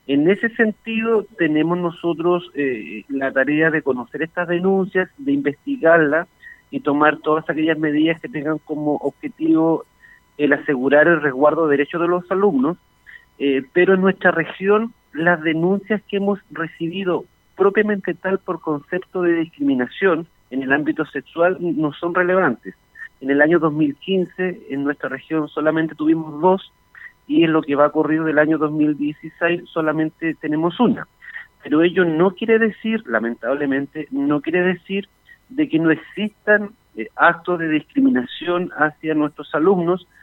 En ese sentido, tenemos nosotros la tarea de conocer estas denuncias, de investigarlas y tomar todas aquellas medidas que tengan como objetivo el asegurar el resguardo de derechos de los alumnos, pero en nuestra región las denuncias que hemos recibido propiamente tal por concepto de discriminación en el ámbito sexual no son relevantes. En el año 2015 en nuestra región solamente tuvimos 2 y en lo que va corrido del año 2016 solamente tenemos una. Pero ello no quiere decir, lamentablemente, no quiere decir de que no existan actos de discriminación hacia nuestros alumnos,